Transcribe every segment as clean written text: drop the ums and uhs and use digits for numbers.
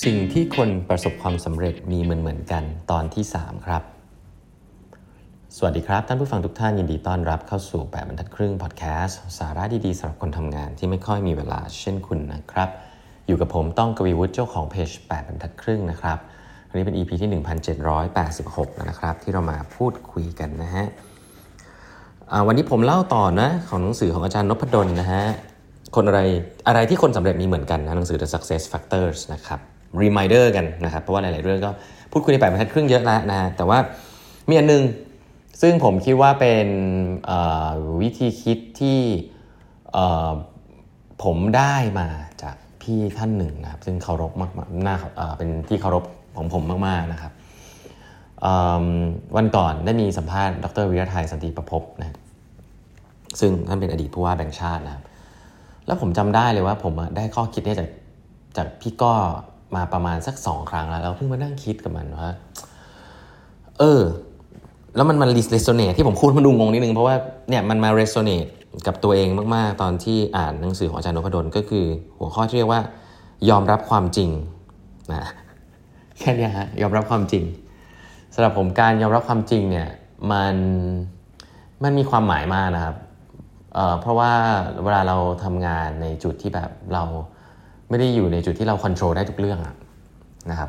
สิ่งที่คนประสบความสำเร็จมีเหมือนกันตอนที่3ครับสวัสดีครับท่านผู้ฟังทุกท่านยินดีต้อนรับเข้าสู่8บรรทัดครึ่งพอดแคสต์สาระดีๆสำหรับคนทำงานที่ไม่ค่อยมีเวลาเช่นคุณนะครับอยู่กับผมต้องกวีวุฒิเจ้าของเพจ8บรรทัดครึ่งนะครับวันนี้เป็น EP ที่1786แล้วนะครับที่เรามาพูดคุยกันนะฮะวันนี้ผมเล่าต่อนะของหนังสือของอาจารย์นพดลนะฮะคนอะไรที่คนสำเร็จมีเหมือนกันนะหนังสือ The Success Factors นะครับ reminder กันนะครับเพราะว่าหลายๆเรื่องก็พูดคุยใน8บรรทัดครึ่งเยอะแล้วนะแต่ว่ามีอันนึงซึ่งผมคิดว่าเป็นวิธีคิดที่ผมได้มาจากพี่ท่านหนึ่งนะครับซึ่งเคารพมากๆเป็นที่เคารพของผมมากๆนะครับวันก่อนได้มีสัมภาษณ์ดร.วิรทัยสันติประภพนะซึ่งท่านเป็นอดีตผู้ว่าแบงก์ชาตินะครับแล้วผมจำได้เลยว่าผมได้ข้อคิดนี้จากพี่ก้อมาประมาณสัก2ครั้งแล้วเพิ่งมานั่งคิดกับมันว่าแล้วมันresonate ที่ผมพูดมันดูงงนิดนึงเพราะว่าเนี่ยมันมา resonate กับตัวเองมากๆตอนที่อ่านหนังสือของอาจารย์นพดลก็คือหัวข้อที่เรียกว่ายอมรับความจริงนะแค่นี้ฮะยอมรับความจริงสำหรับผมการยอมรับความจริงเนี่ยมันมีความหมายมากนะครับเพราะว่าเวลาเราทำงานในจุดที่แบบเราไม่ได้อยู่ในจุดที่เราควบคุมได้ทุกเรื่องนะครับ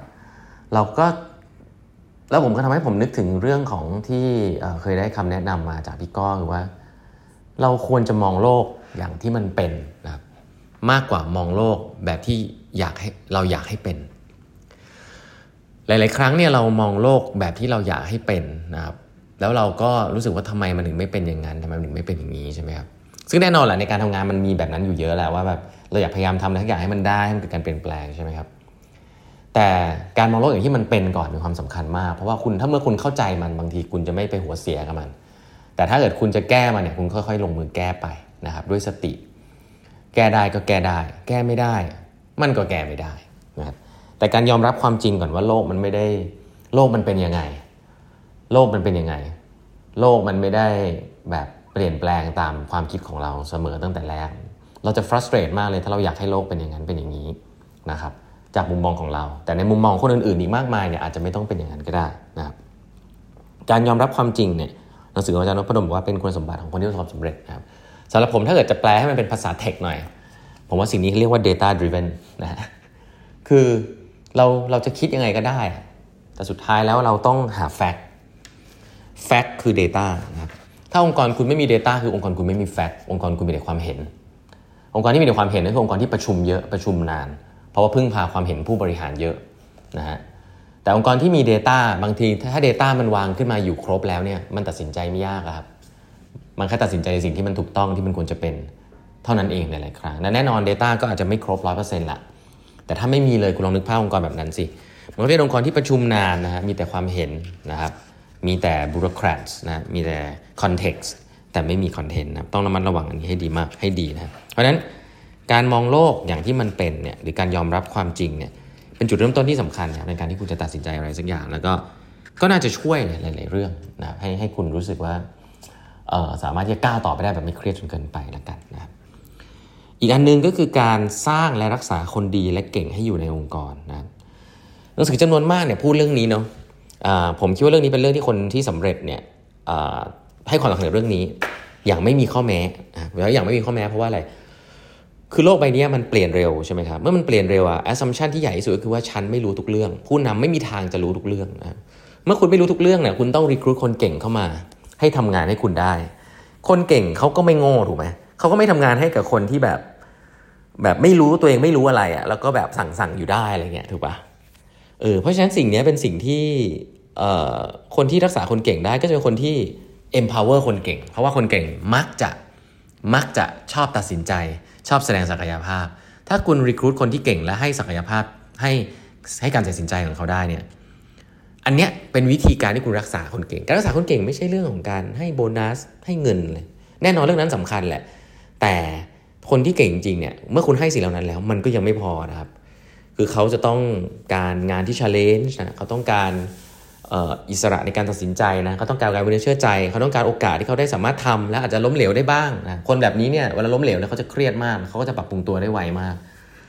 แล้วผมก็ทำให้ผมนึกถึงเรื่องของที่เคยได้คำแนะนำมาจากพี่ก้อคือว่าเราควรจะมองโลกอย่างที่มันเป็นนะครับมากกว่ามองโลกแบบที่เราอยากให้เป็นหลายๆครั้งเนี่ยเรามองโลกแบบที่เราอยากให้เป็นนะครับแล้วเราก็รู้สึกว่าทำไมมันถึงไม่เป็นอย่างนั้นทำไมมันถึงไม่เป็นอย่างนี้ใช่ไหมครับซึ่งแน่นอนแหละในการทำงานมันมีแบบนั้นอยู่เยอะแหละว่าแบบเราอยากพยายามทำอะไรทุกอย่างให้มันได้ให้มันเกิดการเปลี่ยนแปลงใช่ไหมครับแต่การมองโลกอย่างที่มันเป็นก่อนมีความสำคัญมากเพราะว่าถ้าเมื่อคุณเข้าใจมันบางทีคุณจะไม่ไปหัวเสียกับมันแต่ถ้าเกิดคุณจะแก้มันเนี่ยคุณค่อยๆลงมือแก้ไปนะครับด้วยสติแก้ได้ก็แก้ได้แก้ไม่ได้มันก็แก้ไม่ได้นะครับแต่การยอมรับความจริงก่อนว่าโลกมันเป็นยังไงโลกมันเป็นยังไงโลกมันไม่ได้แบบเปลี่ยนแปลงตามความคิดของเราเสมอตั้งแต่แรกเราจะ frustrate มากเลยถ้าเราอยากให้โลกเป็นอย่างนั้นเป็นอย่างนี้นะครับจากมุมมองของเราแต่ในมุมมองคนอื่นๆอีกมากมายเนี่ยอาจจะไม่ต้องเป็นอย่างนั้นก็ได้นะครับการยอมรับความจริงเนี่ยหนังสือของอาจารย์นพดลบอกว่าเป็นคุณสมบัติของคนที่ประสบความสำเร็จนะครับสำหรับผมถ้าเกิดจะแปลให้มันเป็นภาษาเทคหน่อยผมว่าสิ่งนี้เรียกว่า data driven นะฮะคือเราจะคิดยังไงก็ได้แต่สุดท้ายแล้วเราต้องหา fact คือ data นะครับถ้าองค์กรคุณไม่มี data คือองค์กรคุณไม่มี fact องค์กรคุณมีแต่ความเห็นองค์กรที่มีแต่ความเห็นนั่นคือองค์กรที่ประชุมเยอะประชุมนานเพราะว่าพึ่งพาความเห็นผู้บริหารเยอะนะฮะแต่องค์กรที่มี data บางทีถ้า data มันวางขึ้นมาอยู่ครบแล้วเนี่ยมันตัดสินใจไม่ยากครับมันแค่ตัดสินใจในสิ่งที่มันถูกต้องที่มันควรจะเป็นเท่านั้นเองหลายๆครั้งแน่นอน data ก็อาจจะไม่ครบ 100% ละแต่ถ้าไม่มีเลยคุณลองนึกภาพองค์กรแบบนั้นสิมันก็เป็นองค์กรที่ประชุมนานนะฮะมีแต่ความเห็นนะครับมีแต่ bureaucrats นะมีแต่ context แต่ไม่มี content นะต้องระมัดระวังอันนี้ให้ดีมากให้ดีนะเพราะฉะนั้นการมองโลกอย่างที่มันเป็นเนี่ยหรือการยอมรับความจริงเนี่ยเป็นจุดเริ่มต้นที่สำคัญนะในการที่คุณจะตัดสินใจอะไรสักอย่างแล้วก็น่าจะช่วยหลายๆเรื่องนะให้คุณรู้สึกว่าสามารถที่จะก้าวต่อไปได้แบบไม่เครียดจนเกินไปแล้วกันนะครับอีกอันนึงก็คือการสร้างและรักษาคนดีและเก่งให้อยู่ในองค์กรนะหนังสือจำนวนมากเนี่ยพูดเรื่องนี้เนาะผมคิดว่าเรื่องนี้เป็นเรื่องที่คนที่สำเร็จเนี่ยให้ความสำคัญกับเรื่องนี้อย่างไม่มีข้อแม้แล้วอย่างไม่มีข้อแม้เพราะว่าอะไรคือโลกใบนี้มันเปลี่ยนเร็วใช่ไหมครับเมื่อมันเปลี่ยนเร็วassumption ที่ใหญ่ที่สุดก็คือว่าฉันไม่รู้ทุกเรื่องผู้นำไม่มีทางจะรู้ทุกเรื่องนะเมื่อคุณไม่รู้ทุกเรื่องเนี่ยคุณต้องrecruitคนเก่งเข้ามาให้ทำงานให้คุณได้คนเก่งเขาก็ไม่โง่ถูกไหมเขาก็ไม่ทำงานให้กับคนที่แบบไม่รู้ตัวเองไม่รู้อะไรแล้วก็แบบสั่งอยู่ได้อะไรเงี้ยถูกป่ะเพราะฉะนั้นสิ่งนี้เป็นสิ่งที่คนที่รักษาคนเก่งได้ก็จะเป็นคนที่ empower คนเก่งเพราะว่าคนเก่งมักจะชอบตัดสินใจชอบแสดงศักยภาพถ้าคุณ recruit คนที่เก่งและให้ศักยภาพให้การตัดสินใจของเขาได้เนี่ยอันเนี้ยเป็นวิธีการที่คุณรักษาคนเก่งการรักษาคนเก่งไม่ใช่เรื่องของการให้โบนัสให้เงินเลยแน่นอนเรื่องนั้นสำคัญแหละแต่คนที่เก่งจริงเนี่ยเมื่อคุณให้สิ่งเหล่านั้นแล้วมันก็ยังไม่พอนะครับคือเขาจะต้องการงานที่ challenge นะเขาต้องการอิสระในการตัดสินใจนะเขาต้องการการไว้เนื้อเชื่อใจเขาต้องการโอกาสที่เขาได้สามารถทำและอาจจะล้มเหลวได้บ้างนะคนแบบนี้เนี่ยเวลาล้มเหลวเนี่ยเขาจะเครียดมากเขาก็จะปรับปรุงตัวได้ไวมาก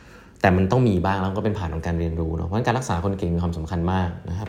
แต่มันต้องมีบ้างแล้วก็เป็นผ่านของการเรียนรู้เนาะเพราะการรักษาคนเก่งมีความสำคัญมากนะครับ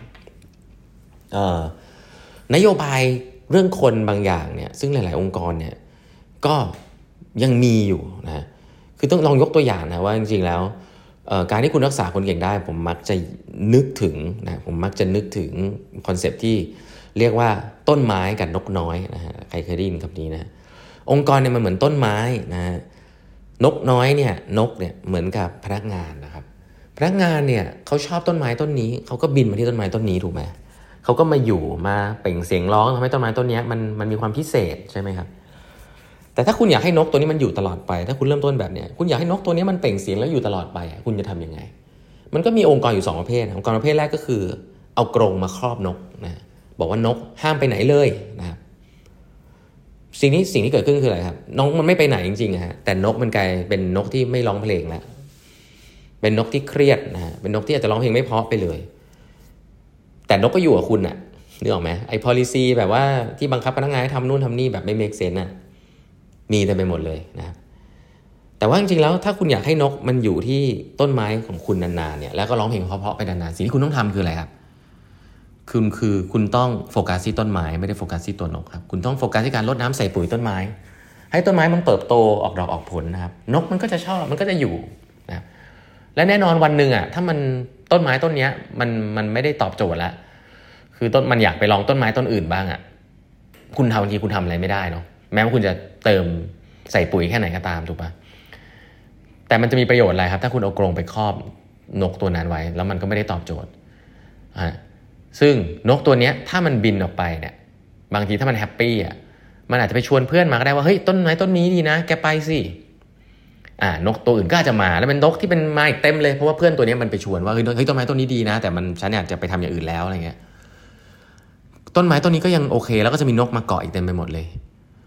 นโยบายเรื่องคนบางอย่างเนี่ยซึ่งหลายๆองค์กรเนี่ยก็ยังมีอยู่นะคือต้องลองยกตัวอย่างนะว่าจริงๆแล้วการที่คุณรักษาคนเก่งได้ผมมักจะนึกถึงคอนเซปต์ที่เรียกว่าต้นไม้กับนกน้อยนะฮะใครเคยได้ยินคำนี้นะองค์กรเนี่ยมันเหมือนต้นไม้นะนกน้อยเนี่ยนกเนี่ยเหมือนกับพนักงานนะครับพนักงานเนี่ยเขาชอบต้นไม้ต้นนี้เขาก็บินมาที่ต้นไม้ต้นนี้ถูกไหมเขาก็มาอยู่มาเปล่งเสียงร้องทำให้ต้นไม้ต้นนี้มันมีความพิเศษใช่ไหมครับแต่ถ้าคุณอยากให้นกตัวนี้มันอยู่ตลอดไปถ้าคุณเริ่มต้นแบบเนี้ยคุณอยากให้นกตัวนี้มันเปล่งเสียงแล้วอยู่ตลอดไปคุณจะทำยังไงมันก็มีองค์กรอยู่2ประเภทองค์กรประเภทแรกก็คือเอากรงมาครอบนกนะบอกว่านกห้ามไปไหนเลยนะครับสิ่งที่เกิดขึ้นคืออะไรครับนกมันไม่ไปไหนจริงๆฮะแต่นกมันกลายเป็นนกที่ไม่ร้องเพลงแล้วเป็นนกที่เครียดนะฮะเป็นนกที่อาจจะร้องเพลงไม่เพราะไปเลยแต่นกก็อยู่กับคุณน่ะนึกออกไหมไอ้ policy แบบว่าที่บังคับพนักงานให้ทำนู่นทำนี่แบบไม่ make sense น่ะมีเต็มไปหมดเลยนะแต่ว่าจริงๆแล้วถ้าคุณอยากให้นกมันอยู่ที่ต้นไม้ของคุณนานๆเนี่ยแล้วก็ร้องเพลงเพราะๆไปนานๆสิ่งที่คุณต้องทำคืออะไรครับคุณต้องโฟกัสที่ต้นไม้ไม่ได้โฟกัสที่ตัวนกครับคุณต้องโฟกัสที่การรดน้ำใส่ปุ๋ยต้นไม้ให้ต้นไม้มันเติบโตออกดอกออกผลนะครับนกมันก็จะชอบมันก็จะอยู่นะและแน่นอนวันหนึ่งอ่ะถ้ามันต้นไม้ต้นเนี้ยมันไม่ได้ตอบโจทย์แล้วคือต้นมันอยากไปลองต้นไม้ต้นอื่นบ้างอ่ะคุณทำบางทีคุณทำอะไรไม่ได้เนาะแม้ว่าคุณจะเติมใส่ปุ๋ยแค่ไหนก็ตามถูกปะแต่มันจะมีประโยชน์อะไรครับถ้าคุณเอากรงไปครอบนกตัวนั้นไว้แล้วมันก็ไม่ได้ตอบโจทย์ซึ่งนกตัวนี้ถ้ามันบินออกไปเนี่ยบางทีถ้ามันแฮปปี้อ่ะมันอาจจะไปชวนเพื่อนมาก็ได้ว่าเฮ้ยต้นไม้ต้นนี้ดีนะแกไปสินกตัวอื่นก็อาจจะมาแล้วเป็นนกที่เป็นมาอีกเต็มเลยเพราะว่าเพื่อนตัวนี้มันไปชวนว่าเฮ้ยต้นไม้ต้นนี้ดีนะแต่ฉันอยากจะไปทำอย่างอื่นแล้วอะไรเงี้ยต้นไม้ต้นนี้ก็ยังโอเคแล้วก็จะมีนกมาเกาะอีกเต็มไปหมดเลย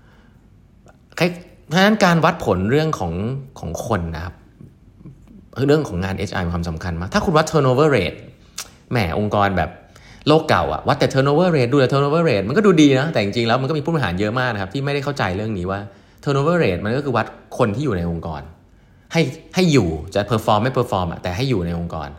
เพราะฉะนั้นการวัดผลเรื่องของคนนะครับเรื่องของงาน HR มีความสำคัญมากถ้าคุณวัด turnover rate แหมองค์กรแบบโลกเก่าอะวัดแต่ turnover rate ดูแต่ turnover rate มันก็ดูดีนะแต่จริงๆแล้วมันก็มีผู้บริหารเยอะมากนะครับที่ไม่ได้เข้าใจเรื่องนี้ว่า turnover rate มันก็คือวัดคนที่อยู่ในองค์กรให้อยู่จะ perform ไม่ perform อะแต่ให้อยู่ในองค์กร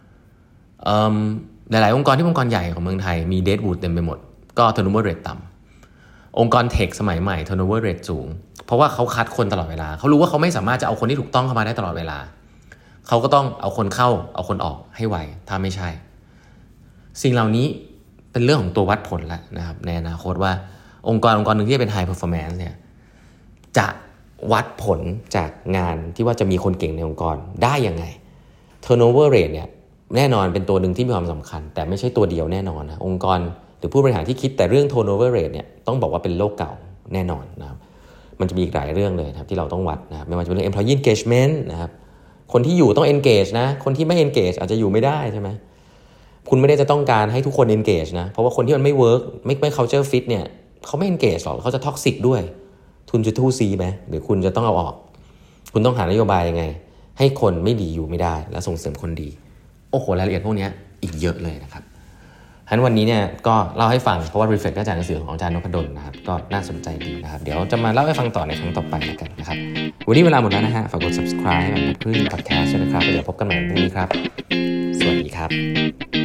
หลายๆองค์กรที่องค์กรใหญ่ของเมืองไทยมี deadwood เต็มไปหมดก็ turnover rate ต่ำองค์กรเทคสมัยใหม่ turnover rate สูงเพราะว่าเขาคัดคนตลอดเวลาเขารู้ว่าเขาไม่สามารถจะเอาคนที่ถูกต้องเข้ามาได้ตลอดเวลาเขาก็ต้องเอาคนเข้าเอาคนออกให้ไวถ้าไม่ใช่สิ่งเหล่านี้เป็นเรื่องของตัววัดผลแล้วนะครับในอนาคตว่าองค์กรหนึ่งที่เป็น high performance เนี่ยจะวัดผลจากงานที่ว่าจะมีคนเก่งในองค์กรได้ยังไง turnover rate เนี่ยแน่นอนเป็นตัวหนึ่งที่มีความสำคัญแต่ไม่ใช่ตัวเดียวแน่นอนนะองค์กรหรือผู้บริหารที่คิดแต่เรื่อง turnover rate เนี่ยต้องบอกว่าเป็นโลกเก่าแน่นอนนะครับมันจะมีอีกหลายเรื่องเลยนะครับที่เราต้องวัดนะครับไม่ว่าจะเป็นเรื่อง employee engagement นะครับคนที่อยู่ต้อง engage นะคนที่ไม่ engage อาจจะอยู่ไม่ได้ใช่ไหมคุณไม่ได้จะต้องการให้ทุกคน engage นะเพราะว่าคนที่มันไม่ work ไม่ culture fit เนี่ยเขาไม่ engage หรอกเขาจะ toxic ด้วยคุณจะทู่ซีไหมหรือคุณจะต้องเอาออกคุณต้องหานโยบายยังไงให้คนไม่ดีอยู่ไม่ได้และส่งเสริมคนดีโอ้โหรายละเอียดพวกนี้อีกเยอะเลยนะครับฉะนั้นวันนี้เนี่ยก็เล่าให้ฟังเพราะว่า reflect ก็จากหนังสือของอาจารย์นพดลนะครับก็น่าสนใจดีนะครับเดี๋ยวจะมาเล่าให้ฟังต่อในครั้งต่อไปแล้วกันนะครับวันนี้เวลาหมดแล้วนะฮะฝากกด subscribe ให้กับเพื่อน podcast ด้วยนะครับเดี๋ยวพบกันใหม่พรุ่งนี้ครับสวัสดีครับ